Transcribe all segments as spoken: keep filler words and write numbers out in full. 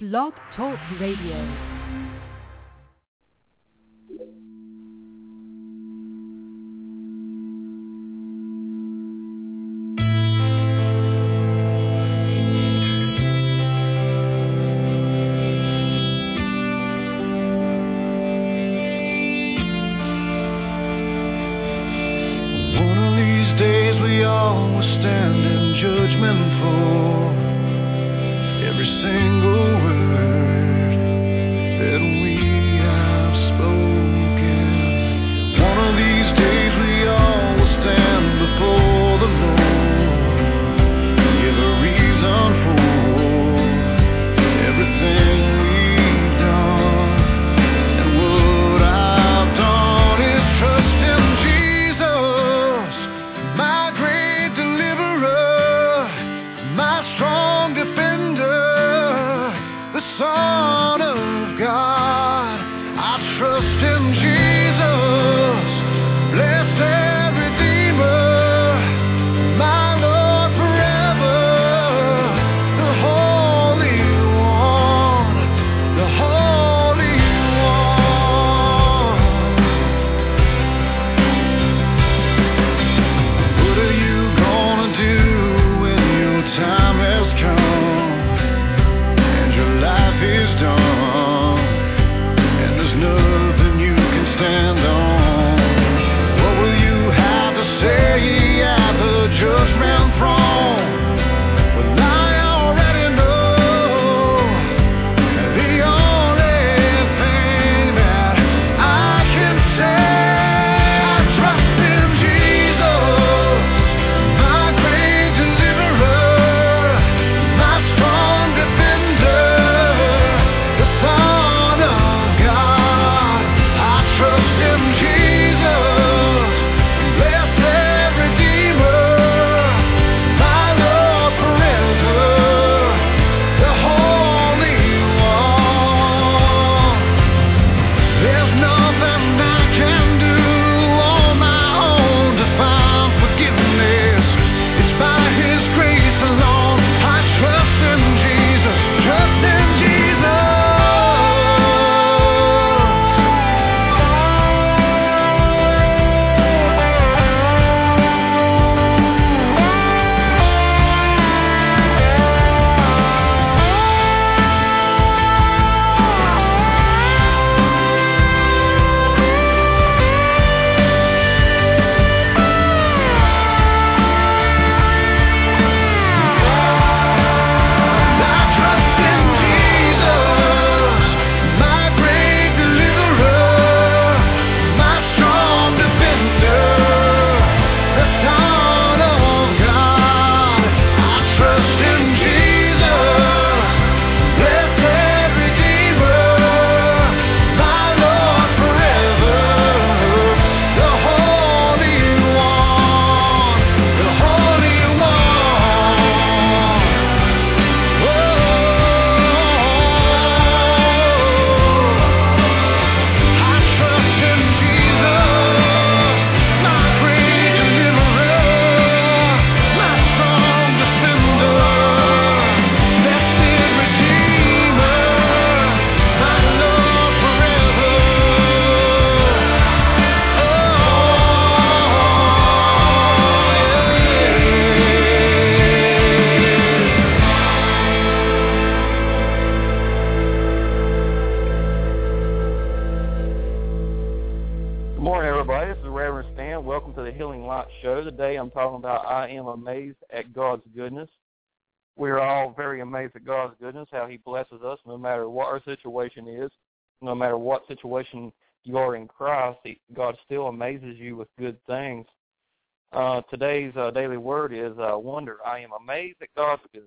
Blog Talk Radio. Amazed at God's goodness. We're all very amazed at God's goodness, how he blesses us no matter what our situation is, no matter what situation you are in Christ, he, God still amazes you with good things. Uh, today's uh, daily word is uh, wonder. I am amazed at God's goodness.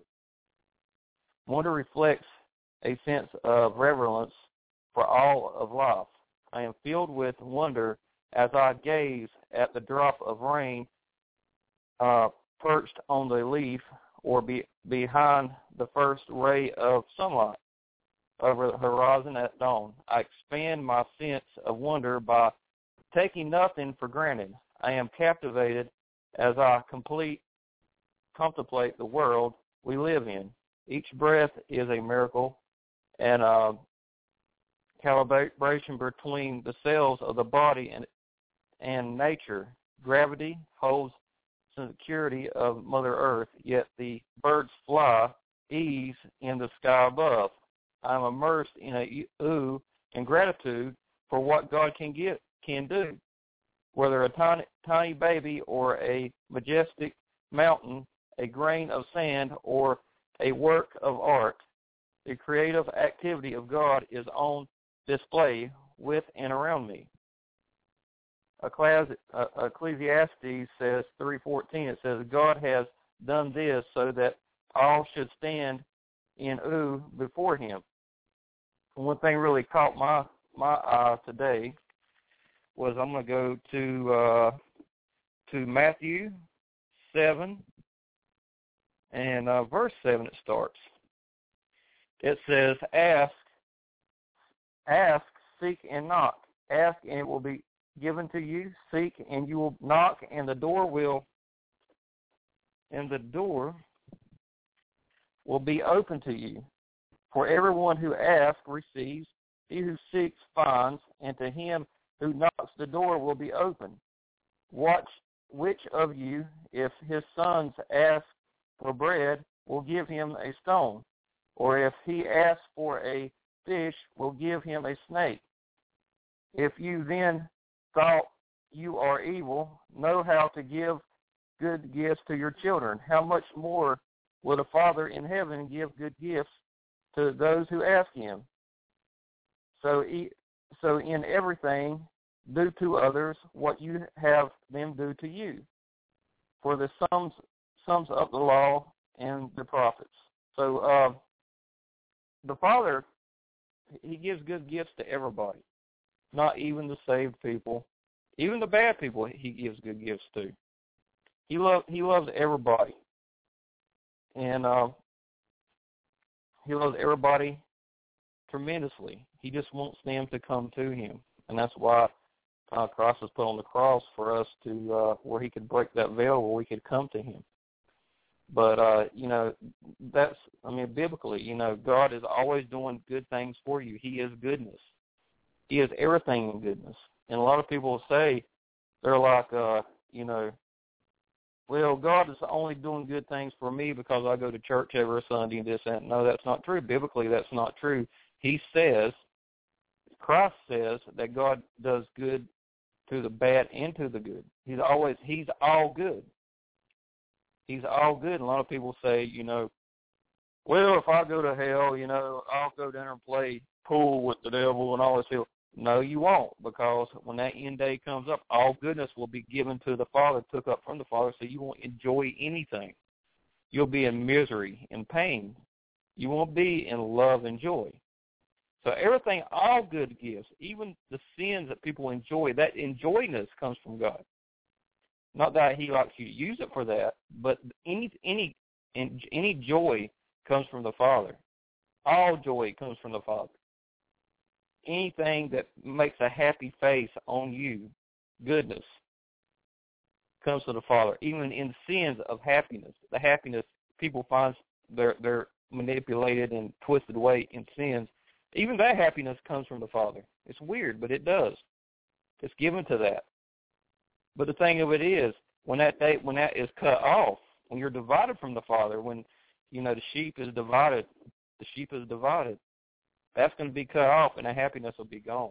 Wonder reflects a sense of reverence for all of life. I am filled with wonder as I gaze at the drop of rain uh, perched on the leaf or be, behind the first ray of sunlight over the horizon at dawn. I expand my sense of wonder by taking nothing for granted. I am captivated as I complete, contemplate the world we live in. Each breath is a miracle, and uh, calibration between the cells of the body and and nature. Gravity holds security of Mother Earth, yet the birds fly ease in the sky above. I'm immersed in a ooh and gratitude for what God can get can do. Whether a tiny, tiny baby or a majestic mountain, a grain of sand or a work of art, the creative activity of God is on display with and around me. Ecclesiastes says three fourteen. It says, God has done this so that all should stand in awe before him. And one thing really caught my my eye today was I'm going to go to uh, to Matthew seven and uh, verse seven. It starts. It says, "Ask, ask, seek, and knock. Ask, and it will be given to you. Seek, and you will knock, and the door will, and the door will be open to you. For everyone who asks receives, he who seeks finds, and to him who knocks the door will be open. Watch which of you, if his sons ask for bread, will give him a stone, or if he asks for a fish, will give him a snake. If you then thought you are evil, know how to give good gifts to your children. How much more will the Father in heaven give good gifts to those who ask him? So, so in everything, do to others what you have them do to you. For the sums sums up the law and the prophets." So uh, the Father, he gives good gifts to everybody, not even the saved people. Even the bad people he gives good gifts to. He, love, he loves everybody. And uh, he loves everybody tremendously. He just wants them to come to him. And that's why uh, Christ was put on the cross, for us to, uh, where he could break that veil, where we could come to him. But, uh, you know, that's, I mean, biblically, you know, God is always doing good things for you. He is goodness. He is everything in goodness. And a lot of people say, they're like, uh, you know, well, God is only doing good things for me because I go to church every Sunday and this and that. No, that's not true. Biblically, that's not true. He says, Christ says that God does good to the bad and to the good. He's always, he's all good. He's all good. And a lot of people say, you know, well, if I go to hell, you know, I'll go down and play pool with the devil and all this stuff. No, you won't, because when that end day comes up, all goodness will be given to the Father, took up from the Father, so you won't enjoy anything. You'll be in misery and pain. You won't be in love and joy. So everything, all good gifts, even the sins that people enjoy, that enjoyness comes from God. Not that he likes you to use it for that, but any any any joy comes from the Father. All joy comes from the Father. Anything that makes a happy face on you, goodness, comes to the Father. Even in sins of happiness, the happiness people find they're they're manipulated and twisted away in sins. Even that happiness comes from the Father. It's weird, but it does. It's given to that. But the thing of it is, when that day, when that is cut off, when you're divided from the Father, when you know the sheep is divided, the sheep is divided. That's going to be cut off, and the happiness will be gone.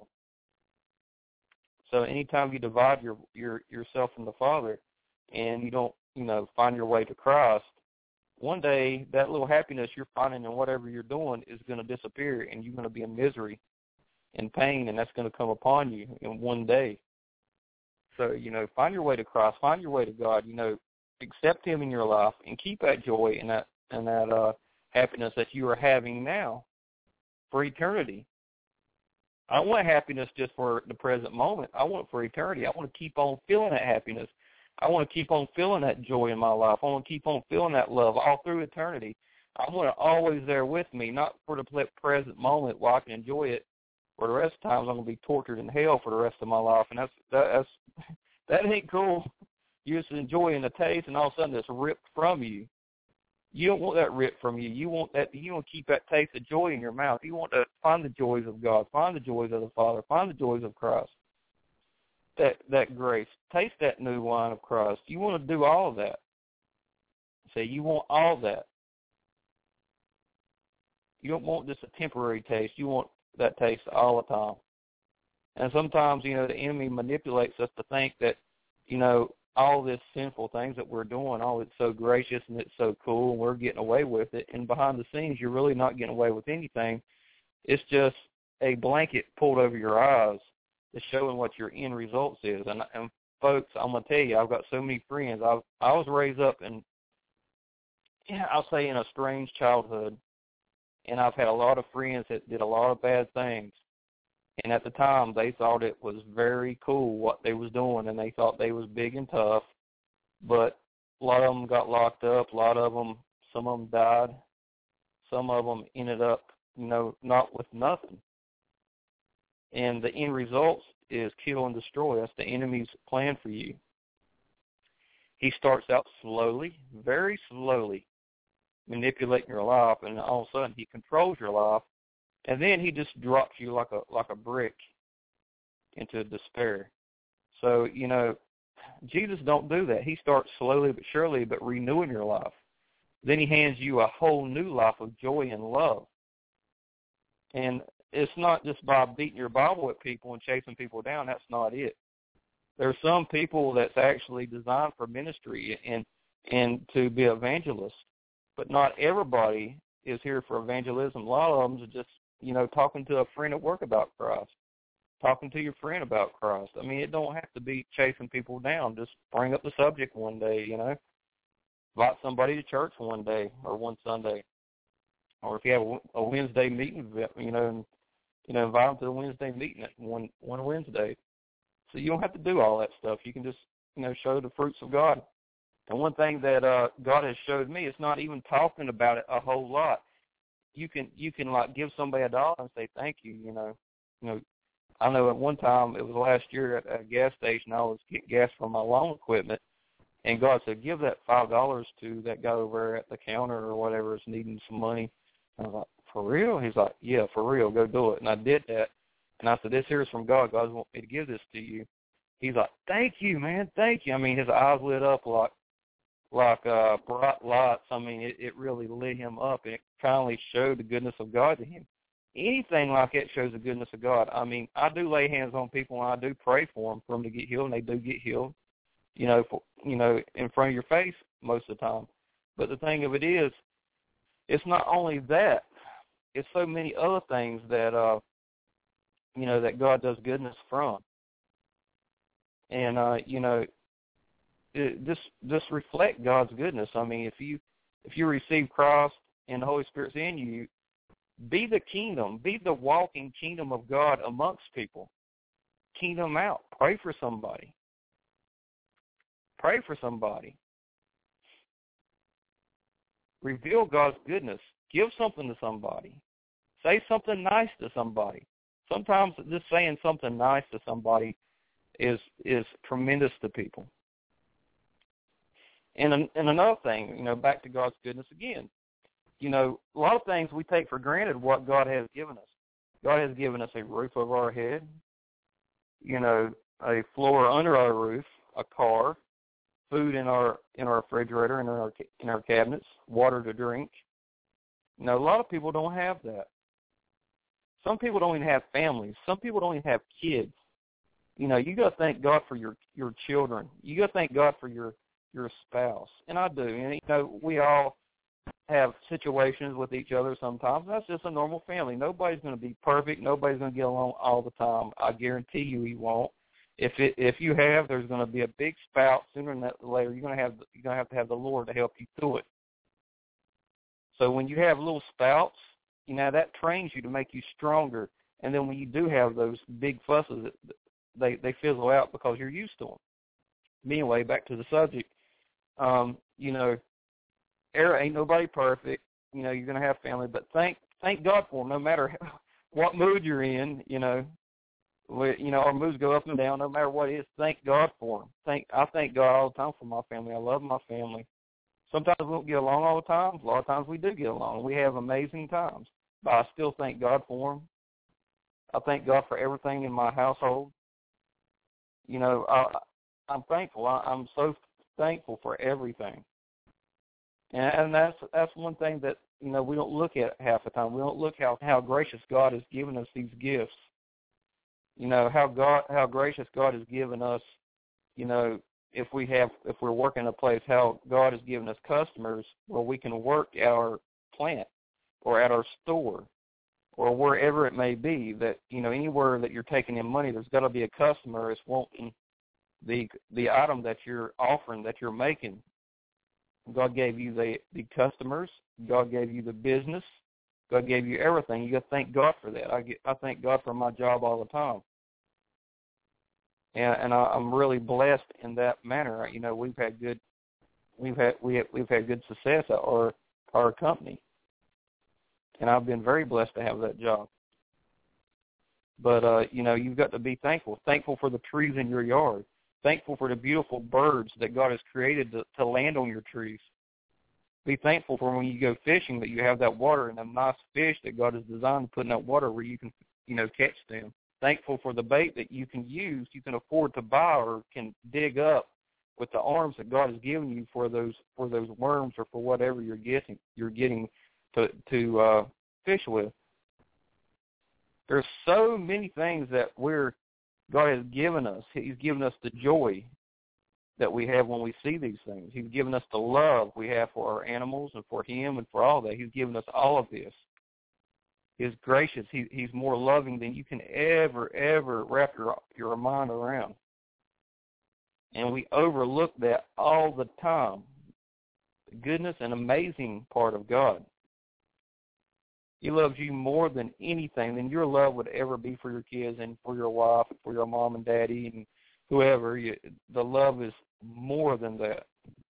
So anytime you divide your, your yourself from the Father, and you don't, you know, find your way to Christ, one day that little happiness you're finding in whatever you're doing is going to disappear, and you're going to be in misery and pain, and that's going to come upon you in one day. So, you know, find your way to Christ, find your way to God, you know, accept him in your life, and keep that joy and that and that uh, happiness that you are having now for eternity. I don't want happiness just for the present moment. I want it for eternity. I want to keep on feeling that happiness. I want to keep on feeling that joy in my life. I want to keep on feeling that love all through eternity. I want it always there with me, not for the present moment where I can enjoy it. For the rest of the times, I'm going to be tortured in hell for the rest of my life, and that's that, that's that ain't cool. You're just enjoying the taste, and all of a sudden it's ripped from you. You don't want that ripped from you. You want that. You want to keep that taste of joy in your mouth. You want to find the joys of God, find the joys of the Father, find the joys of Christ. That that grace, taste that new wine of Christ. You want to do all of that. Say you want all that. You don't want just a temporary taste. You want that taste all the time. And sometimes, you know, the enemy manipulates us to think that, you know, all this sinful things that we're doing, oh, it's so gracious and it's so cool and we're getting away with it. And behind the scenes, you're really not getting away with anything. It's just a blanket pulled over your eyes that's showing what your end results is. And, and folks, I'm going to tell you, I've got so many friends. I, I was raised up in, yeah, I'll say in a strange childhood. And I've had a lot of friends that did a lot of bad things. And at the time, they thought it was very cool what they was doing, and they thought they was big and tough. But a lot of them got locked up. A lot of them, some of them died. Some of them ended up, you know, not with nothing. And the end result is kill and destroy. That's the enemy's plan for you. He starts out slowly, very slowly, manipulating your life, and all of a sudden he controls your life. And then he just drops you like a like a brick into despair. So, you know, Jesus don't do that. He starts slowly but surely, but renewing your life. Then he hands you a whole new life of joy and love. And it's not just by beating your Bible at people and chasing people down. That's not it. There are some people that's actually designed for ministry and and to be evangelists, but not everybody is here for evangelism. A lot of them are just, you know, talking to a friend at work about Christ, talking to your friend about Christ. I mean, it don't have to be chasing people down. Just bring up the subject one day, you know. Invite somebody to church one day or one Sunday. Or if you have a, a Wednesday meeting, you know, and, you know, invite them to the Wednesday meeting at one, one Wednesday. So you don't have to do all that stuff. You can just, you know, show the fruits of God. And one thing that uh, God has showed me is not even talking about it a whole lot. You can you can like give somebody a dollar and say thank you. You know, you know. I know at one time it was last year at a gas station. I was getting gas for my lawn equipment, and God said, "Give that five dollars to that guy over at the counter or whatever is needing some money." And I was like, "For real?" He's like, "Yeah, for real. Go do it." And I did that. And I said, "This here is from God. God wants me to give this to you." He's like, "Thank you, man. Thank you." I mean, his eyes lit up like. like uh, bright lights. I mean, it, it really lit him up, and it finally showed the goodness of God to him. Anything like that shows the goodness of God. I mean, I do lay hands on people, and I do pray for them, for them to get healed, and they do get healed, you know, for, you know, in front of your face most of the time. But the thing of it is, it's not only that. It's so many other things that, uh, you know, that God does goodness from. And, uh, you know, It, just just reflect God's goodness. I mean, if you if you receive Christ and the Holy Spirit's in you, be the kingdom, be the walking kingdom of God amongst people. Kingdom out. Pray for somebody. Pray for somebody. Reveal God's goodness. Give something to somebody. Say something nice to somebody. Sometimes just saying something nice to somebody is is tremendous to people. And, and another thing, you know, back to God's goodness again. You know, a lot of things we take for granted what God has given us. God has given us a roof over our head, you know, a floor under our roof, a car, food in our in our refrigerator and in our in our cabinets, water to drink. You know, a lot of people don't have that. Some people don't even have families. Some people don't even have kids. You know, you got to thank God for your your children. You got to thank God for your your spouse. And I do. And, you know, we all have situations with each other sometimes. That's just a normal family. Nobody's going to be perfect. Nobody's going to get along all the time. I guarantee you he won't. If it, if you have, there's going to be a big spout sooner than later. You're going to have you're going to have to have the Lord to help you through it. So when you have little spouts, you know, that trains you to make you stronger. And then when you do have those big fusses, they, they fizzle out because you're used to them. Anyway, back to the subject. Um, you know, there ain't nobody perfect. You know, you're going to have family, but thank thank God for them. No matter how, what mood you're in, you know, we, you know, our moods go up and down. No matter what it is, thank God for them. Thank I thank God all the time for my family. I love my family. Sometimes we don't get along all the time. A lot of times we do get along. We have amazing times. But I still thank God for them. I thank God for everything in my household. You know, I, I'm thankful. I, I'm so thankful for everything. And, and that's that's one thing that, you know, we don't look at half the time. We don't look how, how gracious God has given us these gifts. You know, how God how gracious God has given us, you know, if we have if we're working a place, how God has given us customers where we can work at our plant or at our store or wherever it may be, that, you know, anywhere that you're taking in money, there's got to be a customer that's wanting the the item that you're offering, that you're making. God gave you the, the customers. God gave you the business. God gave you everything. You got to thank God for that. I get, I thank God for my job all the time. And, and I, I'm really blessed in that manner. You know, we've had good, we've had we have, we've had good success at our our company, and I've been very blessed to have that job. But uh, you know, you've got to be thankful. Thankful for the trees in your yard. Thankful for the beautiful birds that God has created to, to land on your trees. Be thankful for when you go fishing that you have that water and a nice fish that God has designed to put in that water where you can, you know, catch them. Thankful for the bait that you can use, you can afford to buy or can dig up with the arms that God has given you for those for those worms or for whatever you're getting you're getting to to uh, fish with. There's so many things that we're God has given us. He's given us the joy that we have when we see these things. He's given us the love we have for our animals and for Him and for all that. He's given us all of this. He's gracious. He, he's more loving than you can ever, ever wrap your, your mind around. And we overlook that all the time, the goodness and amazing part of God. He loves you more than anything, than your love would ever be for your kids and for your wife, and for your mom and daddy and whoever. You, the love is more than that.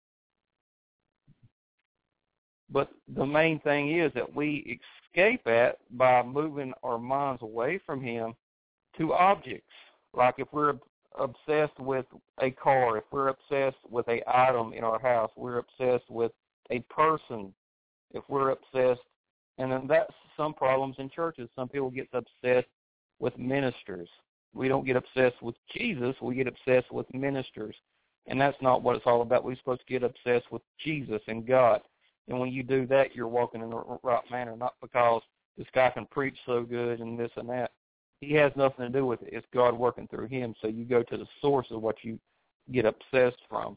But the main thing is that we escape that by moving our minds away from Him to objects. Like if we're obsessed with a car, if we're obsessed with an item in our house, we're obsessed with a person, if we're obsessed, and then that's some problems in churches. Some people get obsessed with ministers. We don't get obsessed with Jesus. We get obsessed with ministers. And that's not what it's all about. We're supposed to get obsessed with Jesus and God. And when you do that, you're walking in the right manner, not because this guy can preach so good and this and that. He has nothing to do with it. It's God working through him. So you go to the source of what you get obsessed from.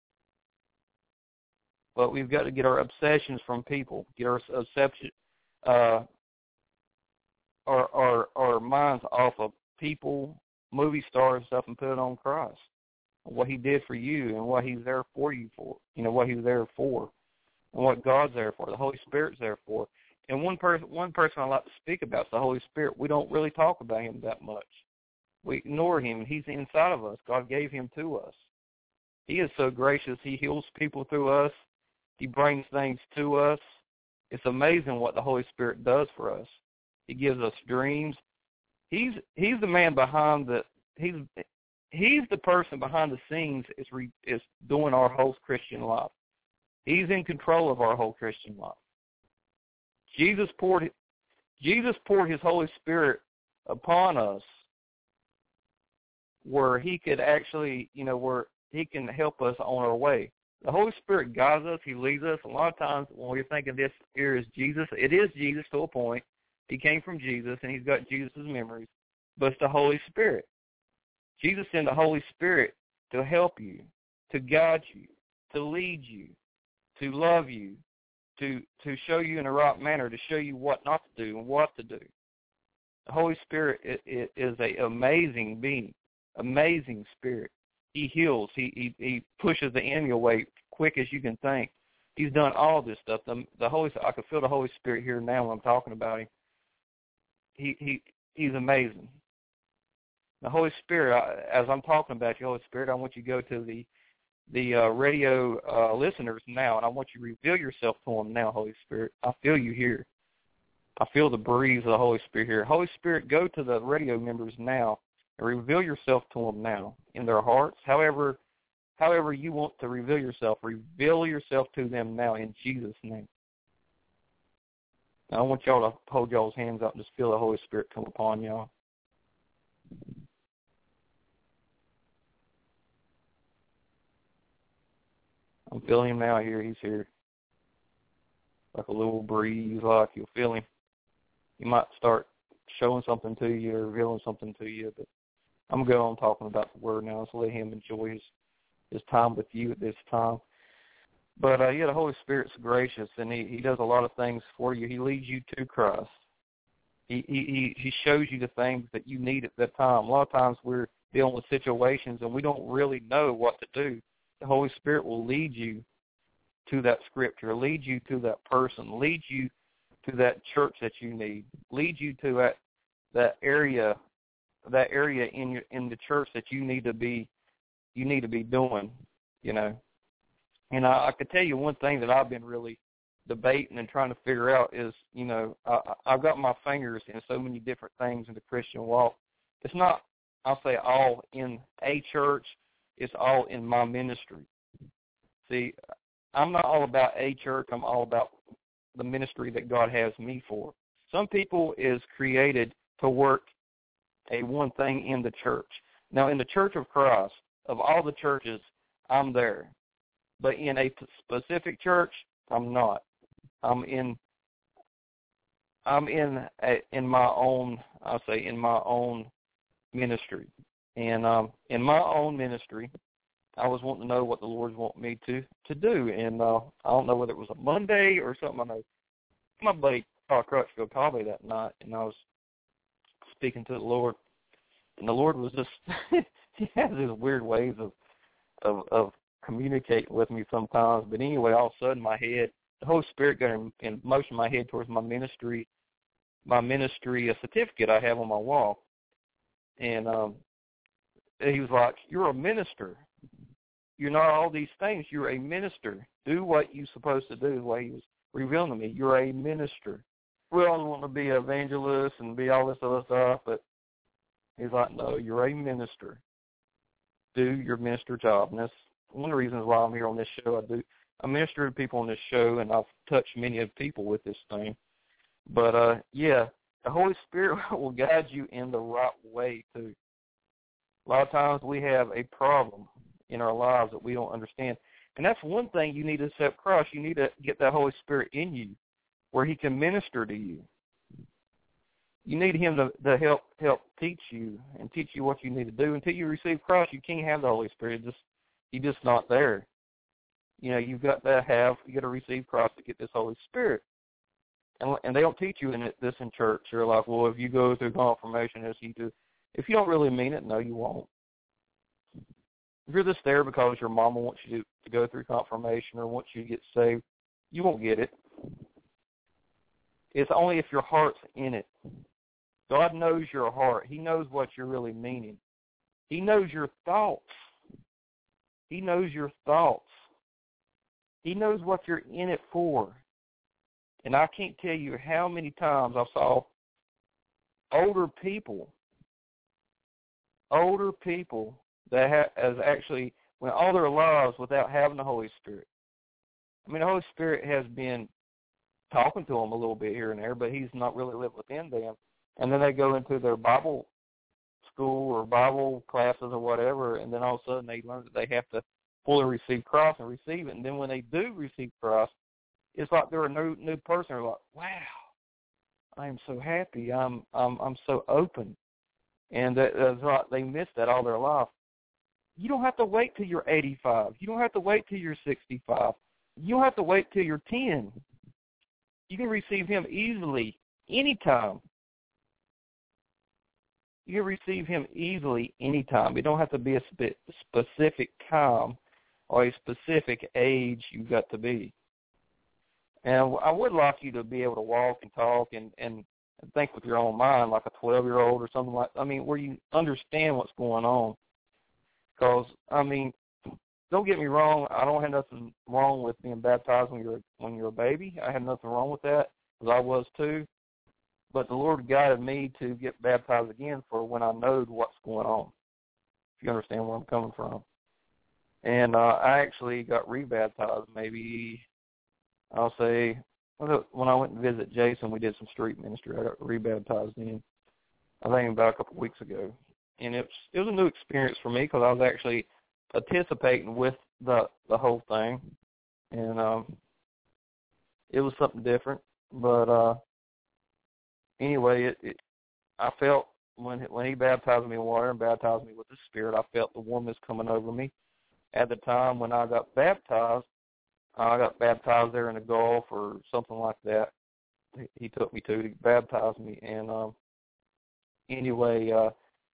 But we've got to get our obsessions from people, get our obsession, uh, our, our, our minds off of people, movie stars and stuff, and put it on Christ, what He did for you and what He's there for you for, you know, what He's there for and what God's there for, the Holy Spirit's there for. And one person one person I like to speak about is the Holy Spirit. We don't really talk about Him that much. We ignore Him. He's inside of us. God gave Him to us. He is so gracious. He heals people through us. He brings things to us. It's amazing what the Holy Spirit does for us. He gives us dreams. He's he's the man behind the he's he's the person behind the scenes is re, is doing our whole Christian life. He's in control of our whole Christian life. Jesus poured Jesus poured His Holy Spirit upon us, where He could actually, you know, where He can help us on our way. The Holy Spirit guides us. He leads us. A lot of times when we're thinking this here is Jesus, it is Jesus to a point. He came from Jesus, and He's got Jesus' memories. But it's the Holy Spirit. Jesus sent the Holy Spirit to help you, to guide you, to lead you, to love you, to to show you in the right manner, to show you what not to do and what to do. The Holy Spirit is, is an amazing being, amazing spirit. He heals. He, he he pushes the enemy away quick as you can think. He's done all this stuff. The, the Holy I can feel the Holy Spirit here now when I'm talking about Him. He he he's amazing. The Holy Spirit, I, as I'm talking about you, Holy Spirit, I want you to go to the the uh, radio uh, listeners now, and I want you to reveal yourself to them now, Holy Spirit. I feel you here. I feel the breeze of the Holy Spirit here. Holy Spirit, go to the radio members now and reveal yourself to them now in their hearts, however however you want to reveal yourself, reveal yourself to them now in Jesus' name. Now, I want y'all to hold y'all's hands up and just feel the Holy Spirit come upon y'all. I'm feeling him now here. He's here. Like a little breeze, like you'll feel him. He might start showing something to you or revealing something to you, but I'm going to go on talking about the Word now, so let him enjoy his, his time with you at this time. But, uh, yeah, the Holy Spirit's gracious, and he, he does a lot of things for you. He leads you to Christ. He, he, he shows you the things that you need at that time. A lot of times we're dealing with situations, and we don't really know what to do. The Holy Spirit will lead you to that scripture, lead you to that person, lead you to that church that you need, lead you to that that area, that area in your in the church that you need to be, you need to be doing, you know. And I, I could tell you one thing that I've been really debating and trying to figure out is, you know, I, I've got my fingers in so many different things in the Christian walk. It's not, I'll say, all in a church. It's all in my ministry. See, I'm not all about a church. I'm all about the ministry that God has me for. Some people is created to work a one thing in the church. Now, in the Church of Christ, of all the churches, I'm there. But in a specific church, I'm not. I'm in. I'm in a, in my own. I'll say in my own ministry, and um, in my own ministry, I was wanting to know what the Lord wanted me to to do, and uh, I don't know whether it was a Monday or something. I know my buddy Carl Crutchfield called me that night, and I was speaking to the Lord, and the Lord was just he has these weird ways of of of communicating with me sometimes. But anyway, all of a sudden, my head, the Holy Spirit got in, in motion my head towards my ministry, my ministry a certificate I have on my wall, and um, he was like, "You're a minister. You're not all these things. You're a minister. Do what you're supposed to do." The way he was revealing to me, you're a minister. We all want to be an evangelist and be all this other stuff, but he's like, no, you're a minister. Do your minister job. And that's one of the reasons why I'm here on this show. I do. I minister to people on this show, and I've touched many of people with this thing. But, uh, yeah, the Holy Spirit will guide you in the right way, too. A lot of times we have a problem in our lives that we don't understand. And that's one thing you need to accept Christ. You need to get that Holy Spirit in you where he can minister to you. You need him to, to help help teach you and teach you what you need to do. Until you receive Christ, you can't have the Holy Spirit. Just He's just not there. You know, you've got to have, you got to receive Christ to get this Holy Spirit. And and they don't teach you in it, this in church. They're like, well, if you go through confirmation as you do, if you don't really mean it, no, you won't. If you're just there because your mama wants you to, to go through confirmation or wants you to get saved, you won't get it. It's only if your heart's in it. God knows your heart. He knows what you're really meaning. He knows your thoughts. He knows your thoughts. He knows what you're in it for. And I can't tell you how many times I saw older people, older people that ha- has actually went all their lives without having the Holy Spirit. I mean, the Holy Spirit has been talking to them a little bit here and there, but he's not really lived within them. And then they go into their Bible school or Bible classes or whatever, and then all of a sudden they learn that they have to fully receive Christ and receive it. And then when they do receive Christ, it's like they're a new new person. They're like, wow, I am so happy. I'm I'm I'm so open. And that, that's like they missed that all their life. You don't have to wait till you're eighty-five. You don't have to wait till you're sixty-five. You don't have to wait till you're ten. You can receive him easily anytime. You can receive him easily anytime. It don't have to be a spe- specific time or a specific age you've got to be. And I would like you to be able to walk and talk and, and think with your own mind like a twelve-year-old or something like that. I mean, where you understand what's going on. Because, I mean, don't get me wrong, I don't have nothing wrong with being baptized when you're when you're a baby. I have nothing wrong with that, because I was too. But the Lord guided me to get baptized again for when I know what's going on, if you understand where I'm coming from. And uh, I actually got rebaptized maybe, I'll say, when I went to visit Jason, we did some street ministry. I got rebaptized in, I think about a couple of weeks ago. And it was, it was a new experience for me because I was actually participating with the the whole thing. And um, it was something different. But uh, anyway, it, it, I felt when when he baptized me in water and baptized me with the Spirit, I felt the warmness coming over me. At the time when I got baptized, I got baptized there in the Gulf or something like that. He, he took me to, he baptized me. And um, anyway, uh,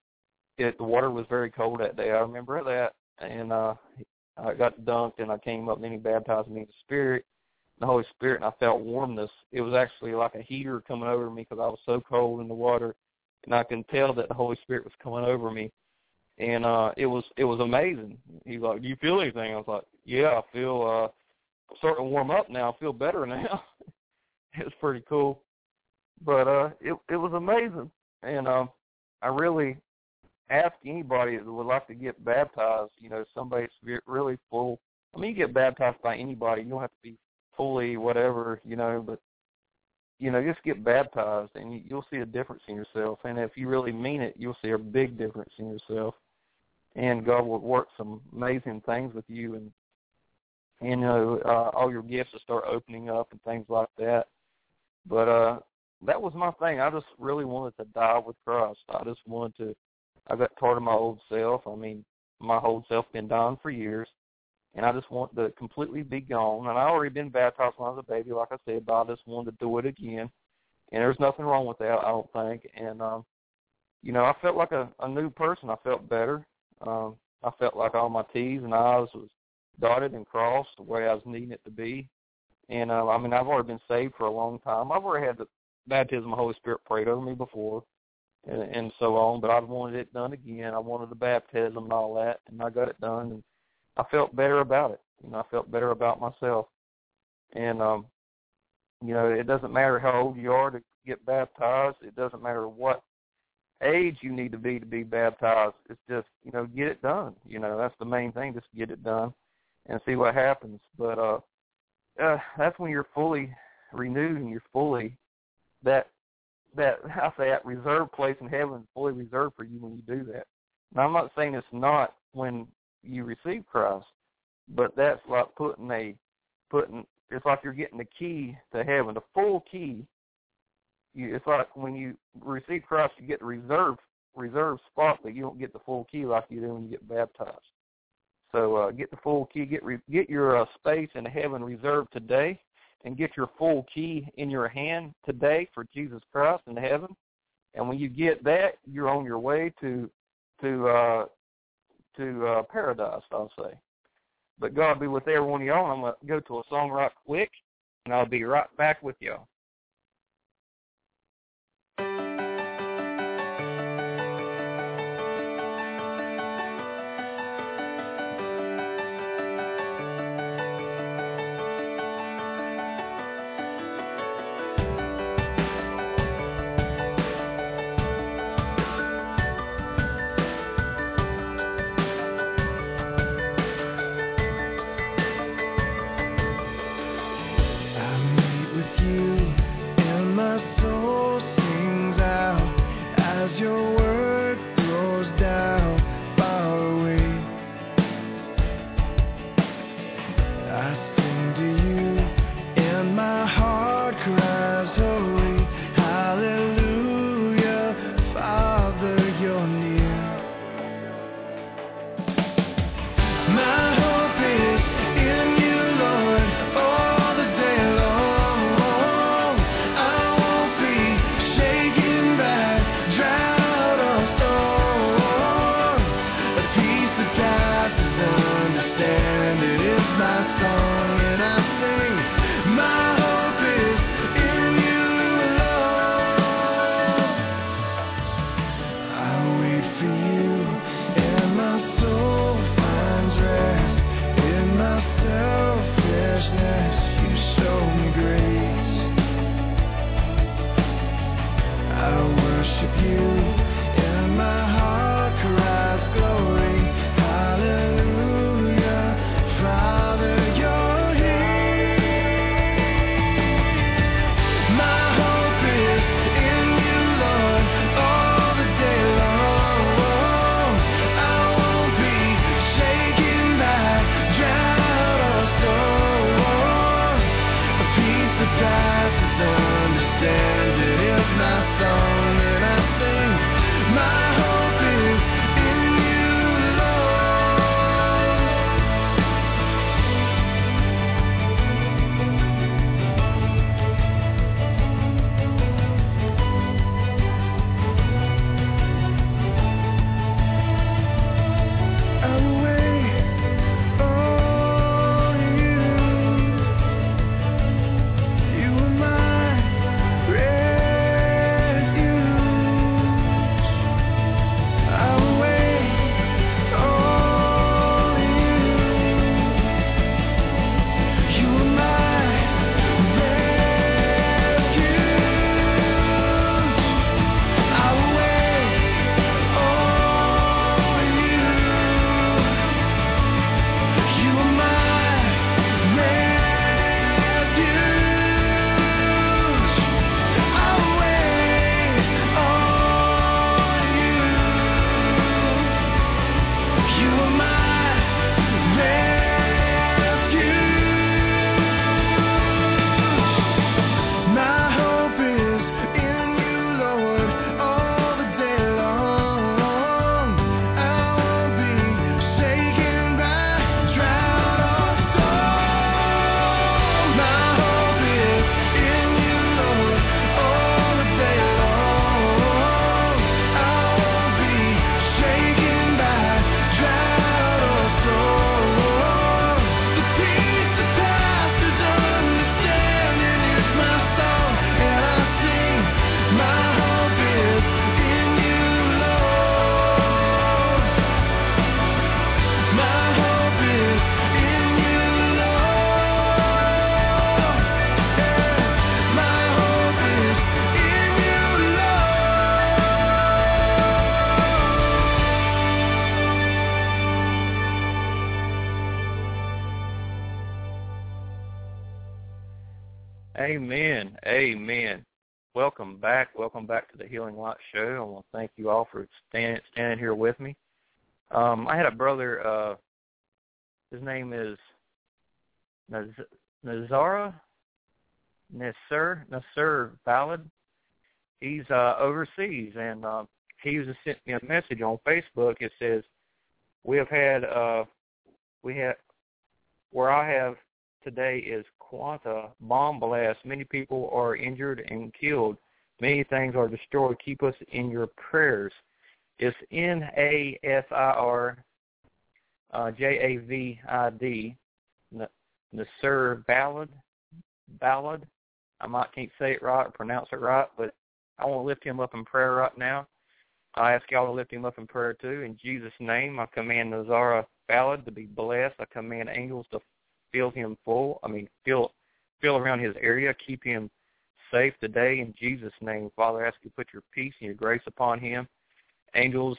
it, the water was very cold that day. I remember that. And uh, I got dunked, and I came up, and then he baptized me in the Spirit, the Holy Spirit, and I felt warmness. It was actually like a heater coming over me because I was so cold in the water, and I can tell that the Holy Spirit was coming over me. And uh, it was it was amazing. He's like, "Do you feel anything?" I was like, "Yeah, I feel uh, I'm starting to warm up now. I feel better now." It was pretty cool, but uh, it it was amazing. And uh, I really ask anybody that would like to get baptized. You know, somebody that's really full. I mean, you get baptized by anybody. You don't have to be fully whatever, you know, but you know, just get baptized, and you, you'll see a difference in yourself. And if you really mean it, you'll see a big difference in yourself. And God will work some amazing things with you, and, and you know, uh, all your gifts will start opening up and things like that. But uh, that was my thing. I just really wanted to die with Christ. I just wanted to, I got tired of my old self. I mean, my old self been dying for years, and I just want to completely be gone. And I already been baptized when I was a baby, like I said, but I just wanted to do it again. And there's nothing wrong with that, I don't think. And, um, you know, I felt like a, a new person. I felt better. Um, I felt like all my T's and I's was dotted and crossed the way I was needing it to be. And, uh, I mean, I've already been saved for a long time. I've already had the baptism of the Holy Spirit prayed over me before and, and so on, but I wanted it done again. I wanted the baptism and all that, and I got it done, and I felt better about it. You know, I felt better about myself. And, um, you know, it doesn't matter how old you are to get baptized. It doesn't matter what age you need to be to be baptized. It's just, you know, get it done. You know, that's the main thing, just get it done and see what happens. But uh, uh, that's when you're fully renewed and you're fully, that, that I say that reserved place in heaven is fully reserved for you when you do that. Now, I'm not saying it's not when you receive Christ, but that's like putting a, putting, it's like you're getting the key to heaven, the full key. You, it's like when you receive Christ, you get the reserve reserve spot, but you don't get the full key like you do when you get baptized. So uh, get the full key, get re, get your uh, space in heaven reserved today, and get your full key in your hand today for Jesus Christ in heaven. And when you get that, you're on your way to to uh, to uh, paradise, I'll say. But God be with every one of y'all. I'm going to go to a song right quick, and I'll be right back with y'all. You in my heart cries glory, hallelujah. Amen. Amen. Welcome back. Welcome back to the Healing Light Show. I want to thank you all for stand, standing here with me. Um, I had a brother, uh, his name is Naz- Nazara Nasser, Nasser Ballad. He's uh, overseas, and uh, he was sent me a message on Facebook. It says, we have had, uh, we have, where I have today is Quanta bomb blast. Many people are injured and killed. Many things are destroyed. Keep us in your prayers. It's N A S I R uh, J A V I D, Nasser Ballad. Ballad. I might can't say it right or pronounce it right, but I want to lift him up in prayer right now. I ask y'all to lift him up in prayer too. In Jesus' name, I command Nazara Ballad to be blessed. I command angels to fill him full. I mean, fill fill around his area. Keep him safe today. In Jesus' name, Father, I ask you to put your peace and your grace upon him. Angels,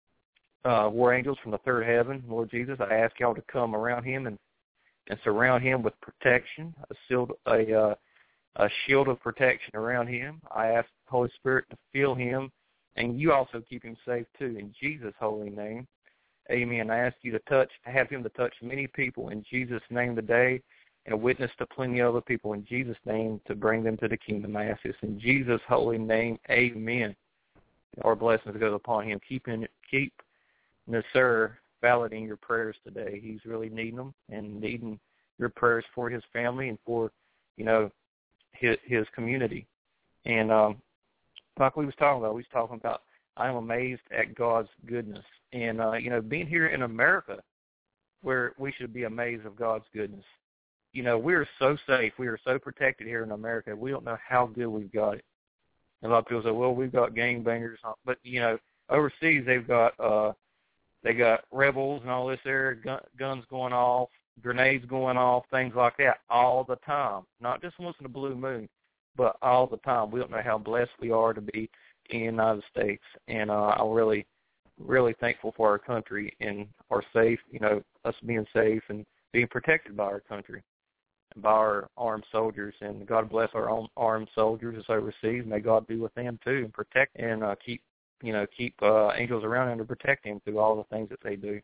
uh, war angels from the third heaven, Lord Jesus, I ask y'all to come around him and, and surround him with protection, a shield, a, uh, a shield of protection around him. I ask the Holy Spirit to fill him, and you also keep him safe too. In Jesus' holy name. Amen. I ask you to touch, have him to touch many people in Jesus' name today, and witness to plenty other people in Jesus' name to bring them to the kingdom. I ask this in Jesus' holy name. Amen. Our blessings go upon him. Keep in, keep Nasser valid in your prayers today. He's really needing them and needing your prayers for his family and for, you know, his, his community. And um, like we was talking about, we was talking about I'm amazed at God's goodness. And, uh, you know, being here in America, where we should be amazed of God's goodness. You know, we're so safe. We are so protected here in America. We don't know how good we've got it. And a lot of people say, well, we've got gangbangers. But, you know, overseas they've got uh, they got rebels and all this there, gun, guns going off, grenades going off, things like that all the time. Not just once in a blue moon, but all the time. We don't know how blessed we are to be in the United States. And uh, I'm really, really thankful for our country and our safe, you know, us being safe and being protected by our country and by our armed soldiers. And God bless our own armed soldiers that's overseas. May God be with them too and protect and uh, keep, you know, keep uh, angels around them to protect them through all the things that they do.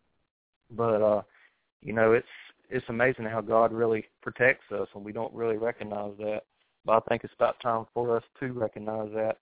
But, uh, you know, it's it's amazing how God really protects us, and we don't really recognize that. But I think it's about time for us to recognize that.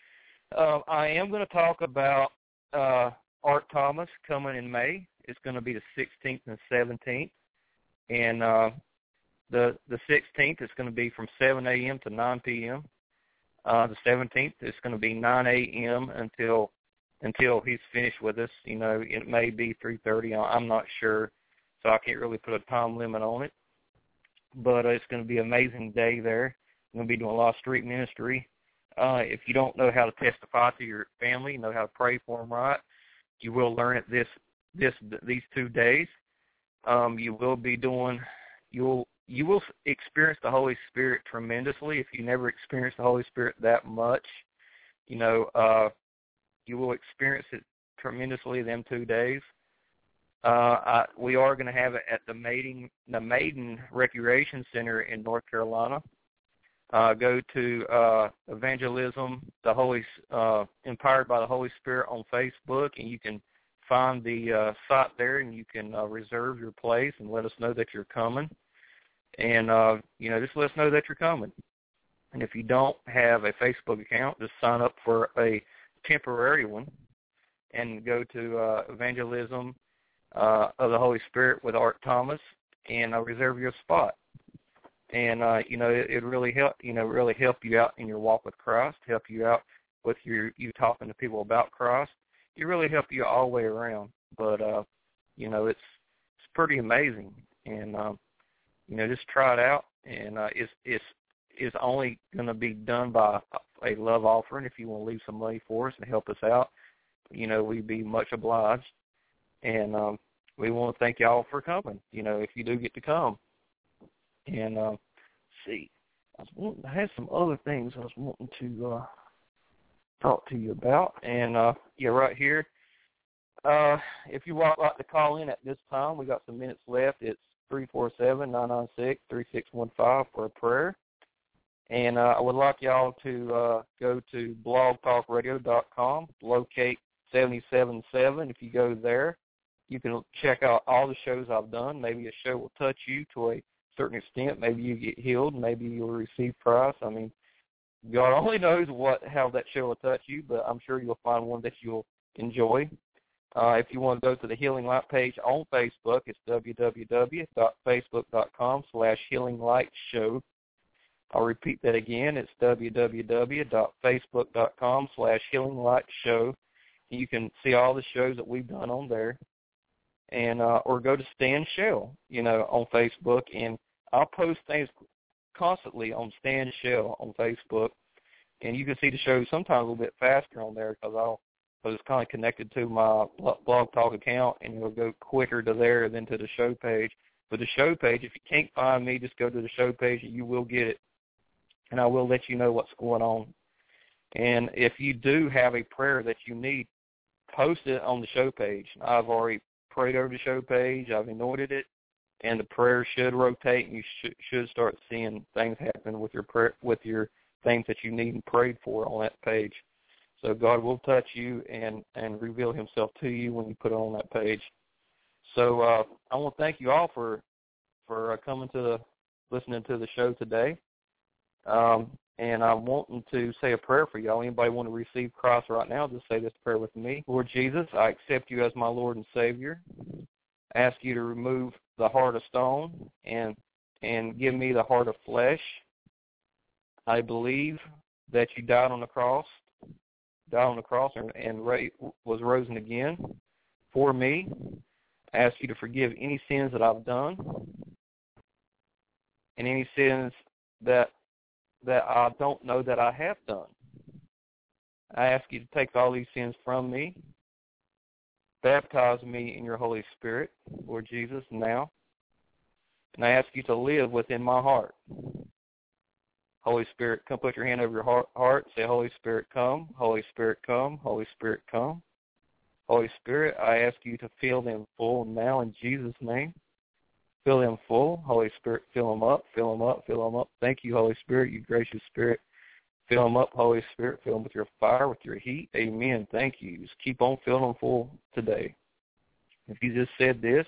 Uh, I am going to talk about uh, Art Thomas coming in May. It's going to be the sixteenth and seventeenth. And uh, the the sixteenth is going to be from seven a.m. to nine p.m. Uh, the seventeenth is going to be nine a.m. until until he's finished with us. You know, it may be three thirty. I'm not sure, so I can't really put a time limit on it. But uh, it's going to be an amazing day there. I'm going to be doing a lot of street ministry. Uh, if you don't know how to testify to your family, know how to pray for them right, you will learn it this this these two days. Um, you will be doing you'll you will experience the Holy Spirit tremendously. If you never experienced the Holy Spirit that much, you know, uh, you will experience it tremendously them two days. Uh, I, we are going to have it at the Maiden, the Maiden Recreation Center in North Carolina. Uh, go to uh, Evangelism, the Holy, uh, Empowered by the Holy Spirit on Facebook, and you can find the uh, site there, and you can uh, reserve your place and let us know that you're coming. And, uh, you know, just let us know that you're coming. And if you don't have a Facebook account, just sign up for a temporary one and go to uh, Evangelism uh, of the Holy Spirit with Art Thomas and uh, reserve your spot. And, uh, you know, it, it really help, you know, really help you out in your walk with Christ, help you out with your, you talking to people about Christ. It really help you all the way around. But, uh, you know, it's, it's pretty amazing. And, um, you know, just try it out. And uh, it's, it's, it's only going to be done by a love offering. If you want to leave some money for us and help us out, you know, we'd be much obliged. And um, we want to thank y'all for coming, you know, if you do get to come. And uh, see, I, was wanting, I had some other things I was wanting to uh, talk to you about. And, uh, yeah, right here, uh, if you would like to call in at this time, we got some minutes left. It's three four seven, nine nine six, three six one five for a prayer. And uh, I would like y'all to uh, go to blog talk radio dot com, locate seven seven seven. If you go there, you can check out all the shows I've done. Maybe a show will touch you to a certain extent. Maybe you get healed. Maybe you'll receive Christ. I mean, God only knows what how that show will touch you, but I'm sure you'll find one that you'll enjoy. Uh, if you want to go to the Healing Light page on Facebook, it's w w w dot facebook dot com slash healing light show. I'll repeat that again. It's w w w dot facebook dot com slash healing light show. You can see all the shows that we've done on there. And uh, or go to Stan Shell, you know, on Facebook, and I'll post things constantly on Stan Shell on Facebook, and you can see the show sometimes a little bit faster on there because I'll because it's kind of connected to my Blog Talk account, and it'll go quicker to there than to the show page. But the show page, if you can't find me, just go to the show page, and you will get it, and I will let you know what's going on. And if you do have a prayer that you need, post it on the show page. I've already prayed over the show page. I've anointed it, and the prayer should rotate, and you sh- should start seeing things happen with your prayer, with your things that you need and prayed for on that page. So God will touch you and, and reveal himself to you when you put it on that page. So uh, I want to thank you all for for uh, coming to the listening to the show today. Um, and I'm wanting to say a prayer for y'all. Anybody want to receive Christ right now, just say this prayer with me. Lord Jesus, I accept you as my Lord and Savior. I ask you to remove the heart of stone and and give me the heart of flesh. I believe that you died on the cross, died on the cross and, and ra- was risen again for me. I ask you to forgive any sins that I've done and any sins that that I don't know that I have done. I ask you to take all these sins from me. Baptize me in your Holy Spirit, Lord Jesus, now. And I ask you to live within my heart. Holy Spirit, come put your hand over your heart, heart. Say, Holy Spirit, come. Holy Spirit, come. Holy Spirit, come. Holy Spirit, I ask you to fill them full now in Jesus' name. Fill them full. Holy Spirit, fill them up, fill them up, fill them up. Thank you, Holy Spirit, you gracious Spirit. Fill them up, Holy Spirit. Fill them with your fire, with your heat. Amen. Thank you. Just keep on filling them full today. If you just said this,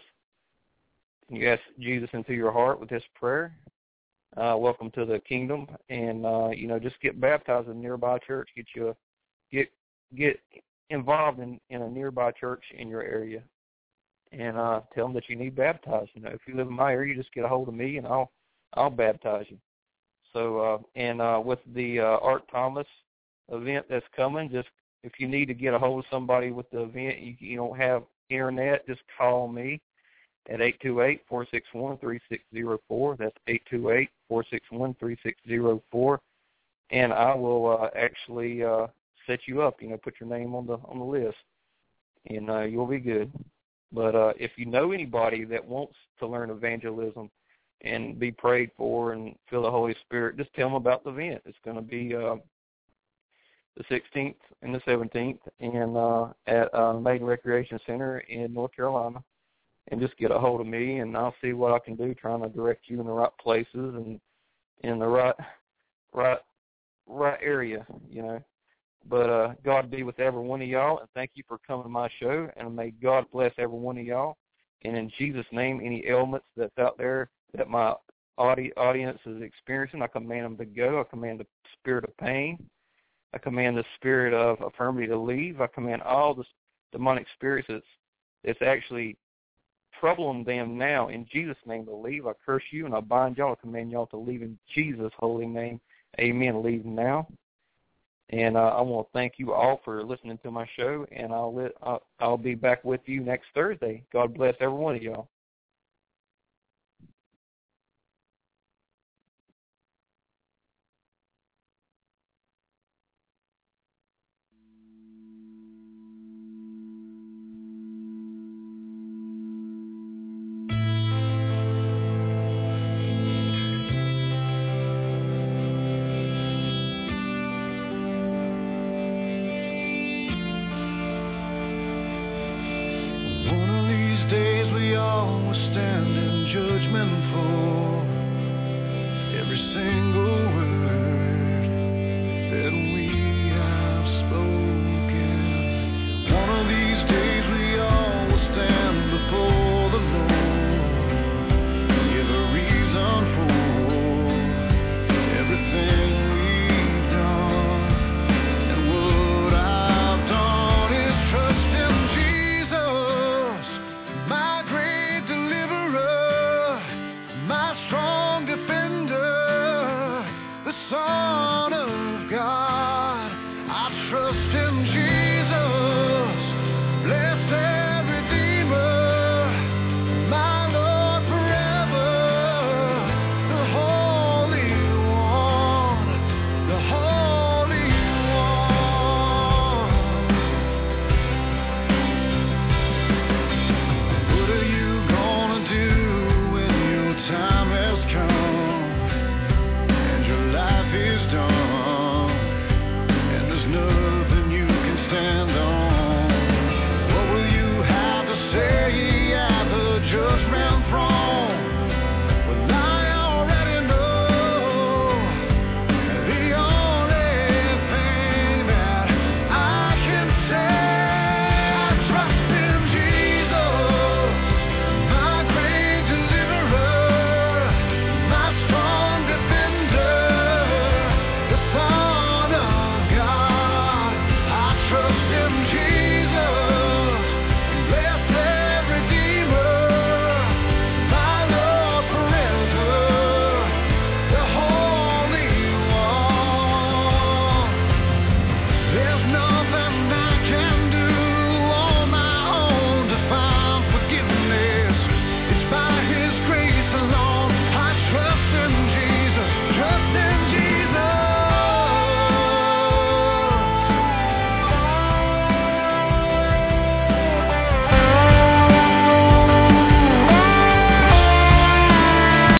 and you ask Jesus into your heart with this prayer, uh, welcome to the kingdom. And, uh, you know, just get baptized in a nearby church. Get you a, get get involved in, in a nearby church in your area. And uh, tell them that you need baptized. You know, if you live in my area, just get a hold of me, and I'll I'll baptize you. So, uh, and uh, with the uh, Art Thomas event that's coming, just if you need to get a hold of somebody with the event, you, you don't have internet, just call me at eight two eight, four six one, three six zero four. That's eight two eight, four six one, three six zero four, and I will uh, actually uh, set you up. You know, put your name on the on the list, and uh, you'll be good. But uh, if you know anybody that wants to learn evangelism and be prayed for and feel the Holy Spirit, just tell them about the event. It's going to be uh, the sixteenth and the seventeenth and uh, at uh, Maiden Recreation Center in North Carolina. And just get a hold of me, and I'll see what I can do, trying to direct you in the right places and in the right, right, right area, you know. But uh, God be with every one of y'all, and thank you for coming to my show, and may God bless every one of y'all. And in Jesus' name, any ailments that's out there that my audi- audience is experiencing, I command them to go. I command the spirit of pain. I command the spirit of infirmity to leave. I command all the demonic spirits that's, that's actually troubling them now in Jesus' name to leave. I curse you, and I bind y'all. I command y'all to leave in Jesus' holy name. Amen. Leave now. And uh, I want to thank you all for listening to my show, and I'll let, uh, I'll be back with you next Thursday. God bless every one of y'all. One of these days we all some G.